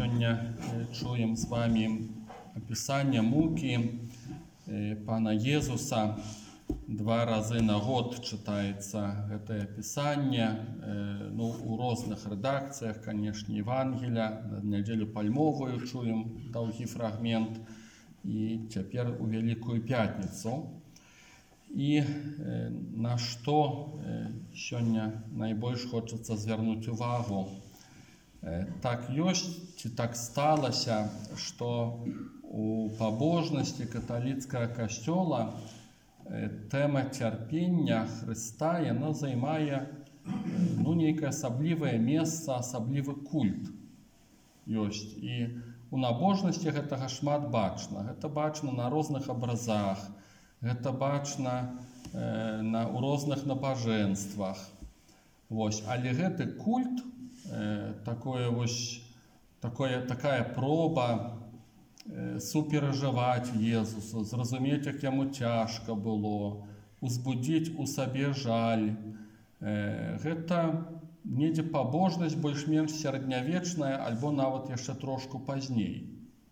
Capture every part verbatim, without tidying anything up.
Сегодня чуем с вами описание муки Пана Иисуса. Два раза на год читается это описание. Ну, у разных редакциях, конечно, Евангелия. На неделю пальмовую чуем долгий фрагмент. И теперь у Великую Пятницу. И на что сегодня наибольш хочется звернуть увагу. Так ёсць, ці так сталася, што у пабожнасці каталіцкага касцёла тэма цярпення Хрыста яна займае ну, нейкае асаблівае месца, асаблівы культ ёсць. І у набожнасці гэтага шмат бачна. Гэта бачна на розных абразах, гэта бачна э, на, у розных набажэнствах. Вось. Але гэты культ, Такое вось, такое, такая проба э, суперажываць Езуса, зразумець, як яму цяжка было, узбудзіць у сабе жаль. Э, гэта недзе пабожнасць больш-менш сярэднявечная, альбо нават яшчэ трошку пазней.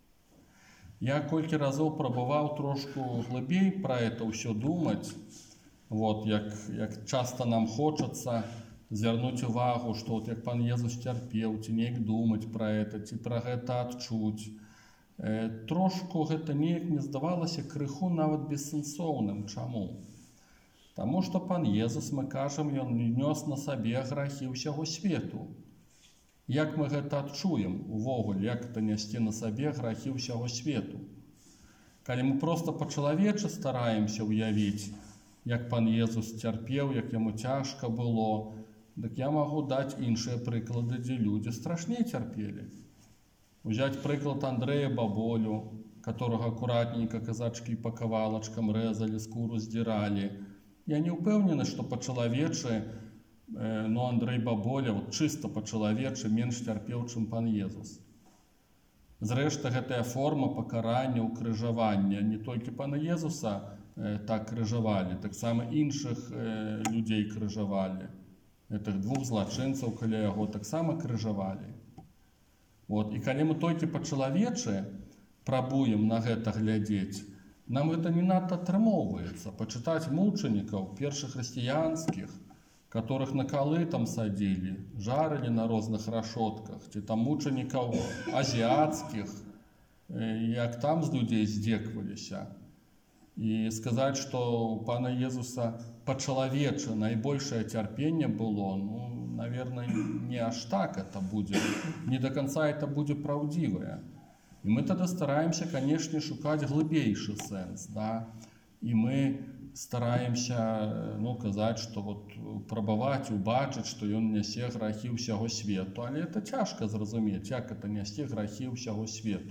Я колькі разоў прабаваў трошку глыбей пра это ўсё думаць, вот, як, як часта нам хочацца звярнуць увагу, што вот як пан Езус цярпеў, ці неяк думаць пра гэта, ці пра гэта адчуць. Э, трошку гэта неяк не здавалася крыху нават бессэнсоўным. Чаму? Таму што пан Езус, мы кажам, ён нёс на сабе грахі ўсяго свету. Як мы гэта адчуем увогуле, як это нясці на сабе грахі ўсяго свету? Калі мы проста па-чалавечы стараемся ўявіць, як пан Езус цярпеў, як яму цяжка было, дык я магу даць іншыя прыклады, дзе людзі страшней цярпелі. Узяць прыклад Андрэя Баболю, которого акуратненько казачкі па кавалачкам рэзалі, скуру здзіралі. Я не ўпэўнены, што па-чалавечы, э, ну, Андрэй Баболя, вот, чыста па-чалавечы, менш цярпеў, чым пан Езус. Зрэшты, гэтая форма пакарання, укрыжавання не толькі пана Езуса э, так крыжавалі, таксама іншых э, людзей крыжавалі. Гэтых двух злачынцаў каля яго таксама крыжавалі. Вот. І калі мы толькі па-чалавечы прабуем на гэта глядзець, нам гэта не надта атрымоўваецца. Пачытаць мучанікаў першых хрысціянскіх, которых на калы там садзілі, жарылі на розных рашотках, ці там мучанікаў азіяцкіх, як там з людзей здзекваліся. І сказаць, што у пана Езуса па-чалавечы найбольшае цярпенне было, ну, наверное, не аж так это будзе. Не до конца это будзе праўдзівае. І мы тады стараемся, канешне, шукаць глыбейшы сэнс, да? І мы стараемся, ну, казаць, што вот прабаваць, убачыць, што ён нясе грахі ўсяго свету. Але это цяжка зразумець, як это нясці грахі ўсяго свету.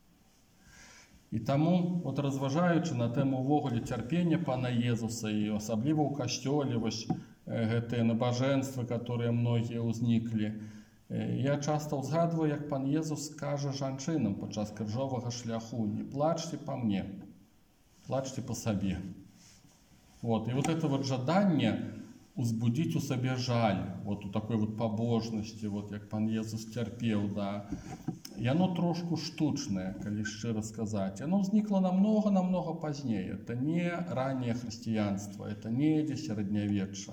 І таму, от разважаючы на тэму ўвогуле цярпення пана Езуса і асабліва ў касцёле, вось гэтыя набажэнствы, которые многія ўзніклі, я часта ўзгадваю, як пан Езус кажа жанчынам падчас крыжовага шляху: не плачьте по мне, плачьте по сабе. Вот. І вот это вот жаданне узбудзіць у сабе жаль, вот у такой вот пабожнасці, вот як пан Езус цярпеў, да, яно трошку штучнае, калі шчыра сказаць. Яно ўзнікла намнога-намнога пазней. Это не раннее хрысціянства, это недзе сярэднявечча.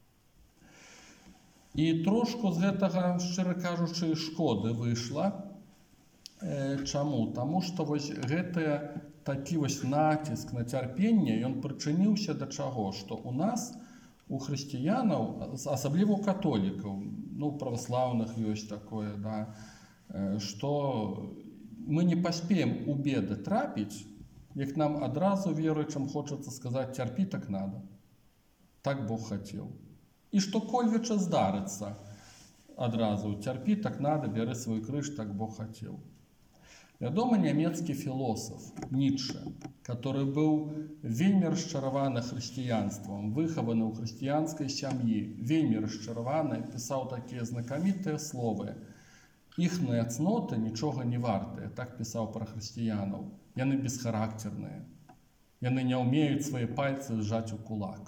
І трошку з гэтага, шчыра кажучы, шкоды выйшла. Э, чаму? Таму што вось гэты такі вось націск на цярпенне, ён прычыніўся да чаго? Што у нас, у хрысціянаў, асабліва у католікаў, ну, праваслаўных ёсць такое, да, што мы не паспеем у беды трапіць, як нам адразу веруючым хочацца сказаць: цярпі так надо, так Бог хацеў. І што кольвіча здарыцца адразу: цярпі так надо, бяры свой крыж, так Бог хацеў. Вядомы нямецкі філосаф Ніцше, который быў вельмі расчараваны хрысціянствам, выхаваны ў хрысціянскай сям'і, вельмі расчараваны, пісаў такія знакамітыя словы: іхныя цноты нічога не вартыя, так пісаў пра хрысціянаў. Яны бесхарактарныя. Яны не ўмеюць свае пальцы зжаць у кулак.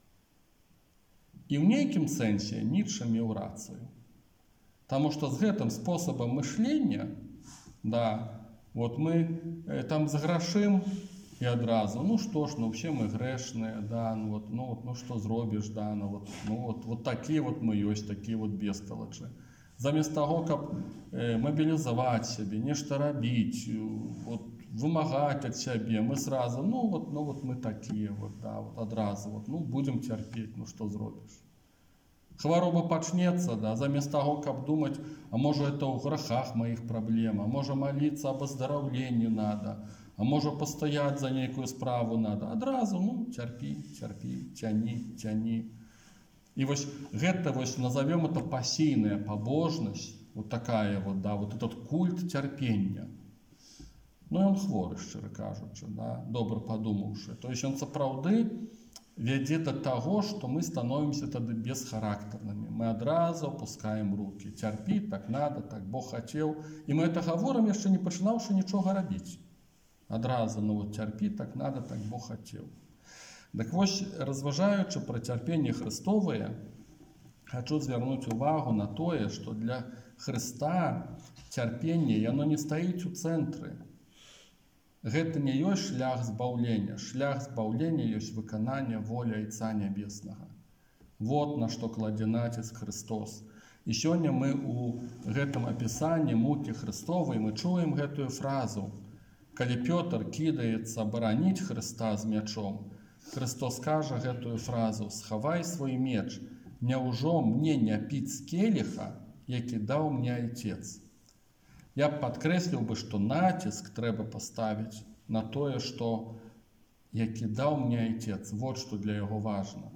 І ў нейкім сэнсе Ніцше меў рацыю. Таму што з гэтым спосабам мышлення Да. Вот мы э, там заграшим и адразу, ну что ж, ну все мы грешные, да, ну вот, ну вот, ну что зробишь, да, ну вот, ну вот, вот такие вот мы есть, такие вот бестолочи. Замест того, каб э, мобилизовать себе, нечто робить, э, вот, вымогать от себя, мы сразу, ну вот, ну вот мы такие вот, да, вот адразу, вот, ну будем терпеть, ну что зробишь. Хвороба пачнецца, да, замест таго, каб думаць, а можа это ў грахах маіх праблем, а можа маліцца об аздараўленні надо, а можа пастаяць за нейкую справу надо. Адразу, ну, цярпі, цярпі, цяні, цяні. І вось гэта, вось, назовем это пасійная пабожнасць, вот такая вот, да, вот этот культ цярпення. Ну, ён хворы, шчыра кажучы, да, добра падумаўшы. То есть ён сапраўды вядзе да таго, што мы становімся тады бесхарактарнымі. Мы адразу опускаем руки. Цярпі, так надо, так Бог хацеў. І мы это гаворым, яшчэ не пачынаўшы нічога рабіць. Адразу, ну вот цярпі, так надо, так Бог хацеў. Так вось, разважаючы пра цярпенне Христовае, хачу звярнуць увагу на тое, што для Хрыста цярпенне, яно не стаіць у цэнтры. Гэта не ёсць шлях збаўлення. Шлях збаўлення ёсць выкананне волі Айца Нябеснага. Вот на што кладзе націск Христос. І сёння мы у гэтым апісанні мукі Христовай мы чуем гэтую фразу. Калі Пётр кідаецца бараніць Хрыста з мячом, Христос кажа гэтую фразу: «Схавай свой меч, няўжо мне не піць з келіха, які даў мне Айцец». Я б падкрэсліў бы, што націск трэба паставіць на тое, што які даў мне Айцец, вот што для яго важна.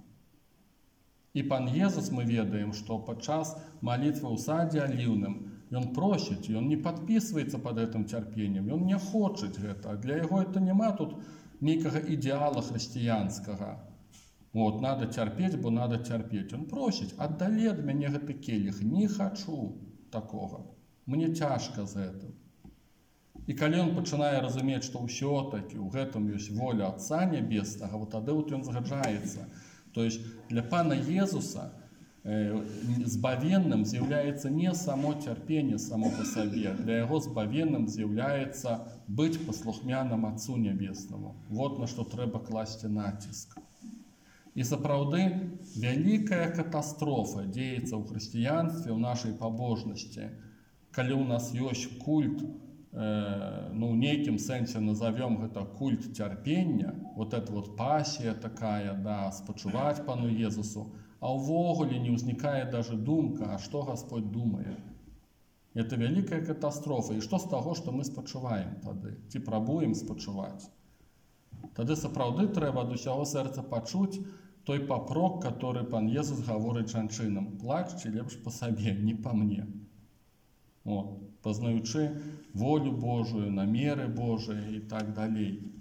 І пан Езус, мы ведаем, што падчас малітвы ў садзе аліўным ён просіць, ён не падпісваецца пад гэтым цярпеннем, ён не хоча гэта. Для яго это няма тут нейкага ідэала хрысціянскага. Вот, надо цярпець, бо надо цярпець. Ён просіць: аддалі ад мяне гэты келіх, не хачу такога. Мне цяжка з гэтым. І калі ён пачынае разумець, што ўсё-такі ў гэтым ёсць воля Отца Нябеснага, вот тады вот ён згаджаецца. То есть для пана Езуса э, збавенным з'яўляецца не само цярпенне само по сабе, для яго збавенным з'яўляецца быць паслухмяным Отцу Нябеснаму. Вот на што трэба класці націск. І сапраўды вялікая катастрофа дзеецца ў хрысціянстве, ў нашай пабожнасці, калі ў нас ёсць культ, э, ну, ў нейкім сэнсе назовем гэта культ цярпення, вот это вот пасія такая, да, спачуваць пану Езусу, а ўвогуле не ўзнікае даже думка, а што Господь думае. Это вялікая катастрофа. І што з таго, што мы спачуваем тады? Ці прабуем спачуваць? Тады сапраўды трэба ад усяго сэрца пачуць той папрок, который пан Езус гаворыць жанчынам: плачце лепш па сабе, не па мне. Вот, пазнаючы волю Божую, намеры Божыя і так далей.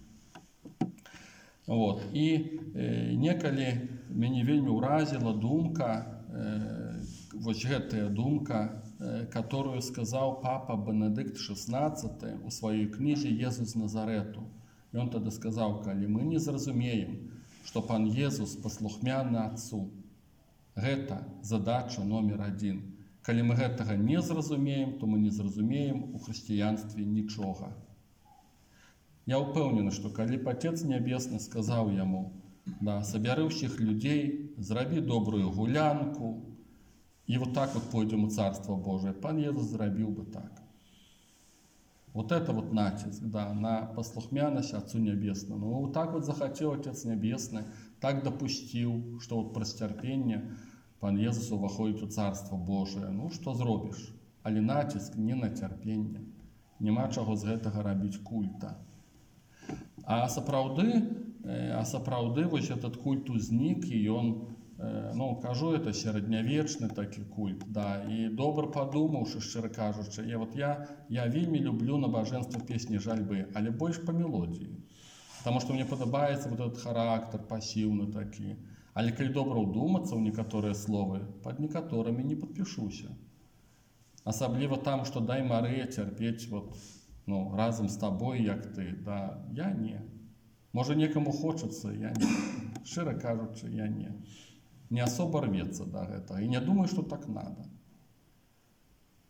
Вот. І э, некалі мяне вельмі ўразіла думка, э, вось гэтая думка, э, которую сказаў папа Бенедыкт шестнадцаты у сваёй кнізе «Езус з Назарету». І он тады сказаў: калі мы не зразумеем, што пан Езус паслухмяны Отцу, гэта задача номер адзін. Калі мы гэтага не зразумеем, то мы не зразумеем у хрысціянстве нічога. Я ўпэўнены, што калі б Отец Нябесны сказаў яму: да, сабяры ўсіх людзей, зрабі добрую гулянку, і вот так вот пойдзем у Царство Божие, пан Езус зрабіў бы так. Вот это вот націск, да, на паслухмянасць Отцу Нябеснаму. Вот так вот захацеў Отец Нябесны, так дапусціў, што вот праз цярпенне пан Езус уваходзіць у Царство Божие. Ну, што зробіш? Але націск не на цярпенне. Няма чаго з гэтага рабіць культа. А сапраўды, а сапраўды вось этот культ узнік, і ён, ну, кажу, это сярэднявечны такі культ, да, і добра падумаўшы, шчыра кажучы, я вот я, я вельмі люблю набажэнства песні жальбы, але больш па мелодіі. Таму што мне падабаецца вот этот характар пасіўны такі. Але калі добра ўдумацца ў некаторыя словы, пад некаторымі не падпішуся. Асабліва там, што дай Марыя цярпець вот, ну, разам з табой, як ты, да, я не. Можа, некаму хочацца, я не. Шчыра кажучы, я не. Не асоба рвецца да гэтага. І не думаю, што так надо.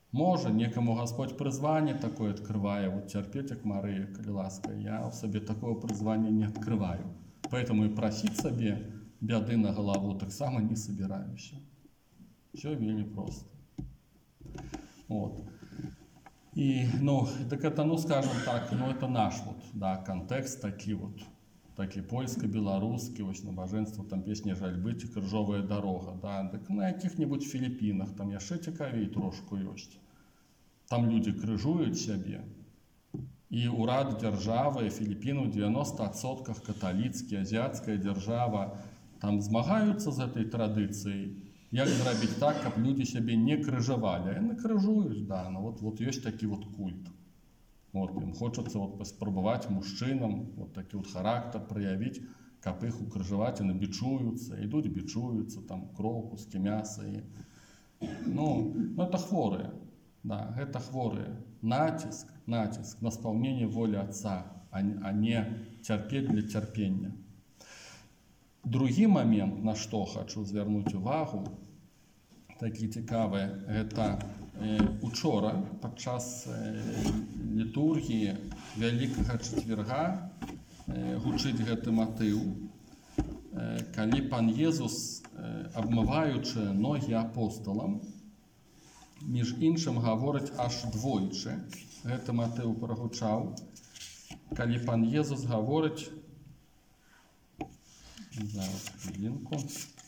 Можа, некаму Господь прызванне такое открывае, вот терпеть, как Мария, коли ласка. Я в себе такого призвания не открываю. Поэтому и просить себе беды на голову так само не собираюсь. Все вельми просто. Вот. И, ну, так это, ну, скажем так, ну, это наш вот, да, контекст такие вот, такие польско-белорусские, вот, набоженство, там песня «Жаль быть» и «Крыжовая дорога», да, так на каких-нибудь Филиппинах, там яшчэ цікавей трошку ёсць. Там люди крыжуют себе, и урад державы Филиппины в девяноста процентах католицкие, азиатская держава, там змагаются з этой традицией, як зрабіць так, каб люди себе не крыжавалі. Яны крыжуюць, да, ну вот, вот есть такі вот культ. Вот, им хочется вот паспрабаваць мужчынам вот такі вот характар проявить, каб их укрыжаваць, яны бичуются, идут бичуются, там кроў, куски мяса. И, ну, ну, это хворые. Да, это хворые. Натиск, натиск на исполнение воли Отца, а не терпеть для терпения. Другі момент, на што хочу звярнуць увагу, такі цікавы, гэта э, учора падчас э, літургіі Вялікага чацвярга э, гучыць гэты матыў, э, калі пан Езус, э, абмываючы ногі апосталам, між іншым гаворыць аж двойчы, гэты матыў прагучаў, калі пан Езус гаворыць, зараз, хвілінку.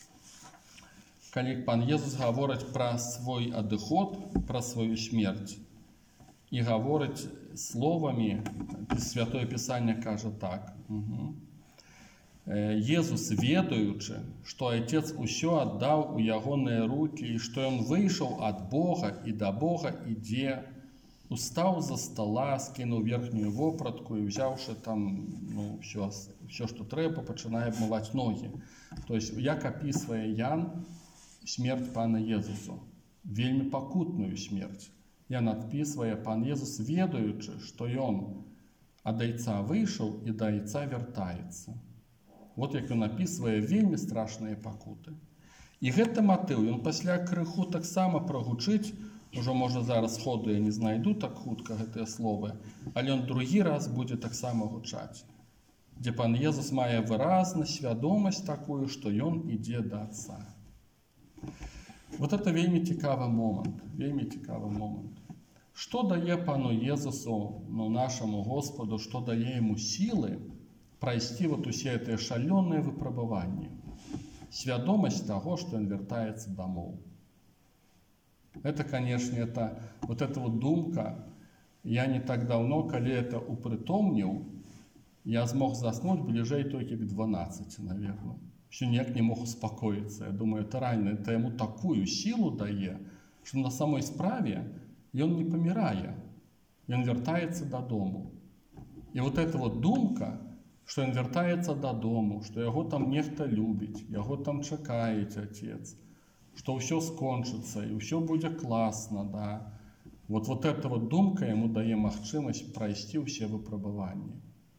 Калі пан Езус гаворыць пра свой адыход, пра сваю смерць, і гаворыць словамі, Святое Пісанне кажа так. Угу. Езус, ведаючы, што Отец усё аддаў у ягоныя рукі, і што ён выйшаў ад Бога і да Бога ідзе, устаў за стола, скінуў верхнюю вопратку і, ўзяўшы там, ну, все, все, што трэба, пачынае абмываць ногі. То есть, як апісвае Ян смерць пана Езусу, вельмі пакутную смерць. Ян адпісвае, пан Езус, ведаючы, што ён ад Айца выйшаў і да Айца вяртаецца. Вот як ён апісвае вельмі страшныя пакуты. І гэты матыў, ён пасля крыху таксама прагучыць, ужо можа зараз сходу я не знайду так хутка гэтыя словы, але ён другі раз будзе таксама гучаць, дзе пан Езус мае выразна свядомасць такую, што ён ідзе да Отца. Вот это вельмі цікавы момант, вельмі цікавы момант. Што дае пану Езусу, ну, нашаму Господу, што дае яму сілы прайсці вот усе гэтыя шалёныя выпрабаванні? Свядомасць таго, што ён вяртаецца дамоў. Это, конечно, это, вот эта вот думка, я не так давно, коли это упритомнил, я смог заснуть ближей только к дванадцати, наверное. Еще никак не мог успокоиться. Я думаю, это реально, это ему такую силу дает, что на самой справе и он не помирает, и он вертается до дому. И вот эта вот думка, что он вертается до дому, что его там нехто любить, его там чекает Отец, что все скончится и все будет классно, да. Вот, вот эта вот думка ему дает махчимость пройти все выпробования.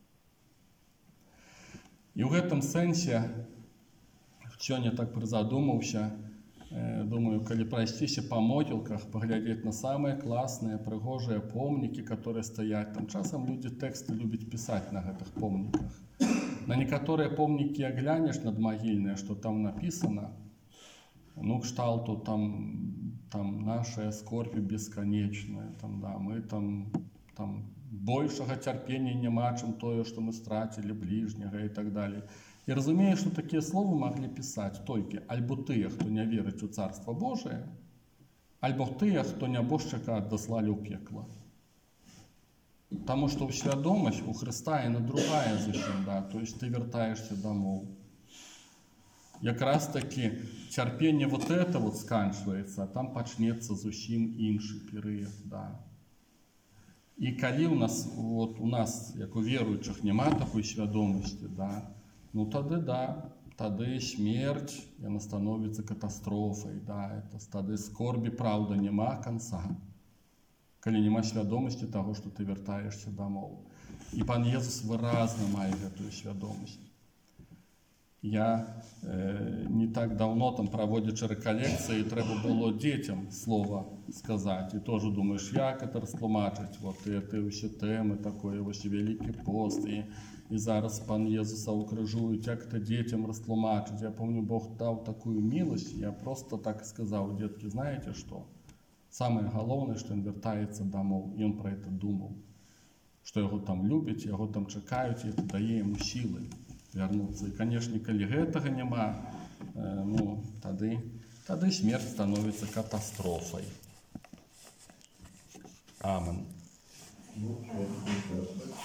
И в этом сенсе, сегодня так призадумался, э, думаю, коли пройстись по могилках, поглядеть на самые классные, пригожие помники, которые стоят, там часом люди тексты любят писать на этих помниках. На некоторые помники глянешь над могильные, что там написано, ну, кшталту там, там наша скорбь бесконечная, там, да, мы там, там большего терпения нема, чем то, что мы стратили ближнего и так далее. И разумею, что такие слова могли писать только альбо тыя, кто не верит у Царство Божие, альбо тыя, кто нябожчика отослали у пекла. Потому что свядомость у Христа и на другая зачем, да, то есть ты вертаешься домой. Як раз таки терпение вот это вот сканчивается, а там почнется зусім иншы перыяд, да. И коли у нас, вот у нас, як у верующих, нема такой свядомости, да, ну тады, да, тады смерть, она становится катастрофой, да, это тады скорби, правда, нема конца, коли нема свядомости того, что ты вертаешься домой. И пан Езус выразно мае гэтую свядомость. Я е, не так давно, там, проводячи реколекції, треба було дітям слово сказати. І теж думаєш, як це розтлумачити? От це ще теми такої, ще Великий пост. І, і зараз пан Єзуса укрижують, як це дітям розтлумачити. Я пам'ятаю, Бог дав таку милость, я просто так сказав, дітки, знаєте що? Саме головне, що він вертається домой, і він про це думав. Що його там люблять, його там чекають, і це дає йому сили вернуться. І, звісно, коли гэтага нема, ну, тады, тады смерть становится катастрофой. Амен.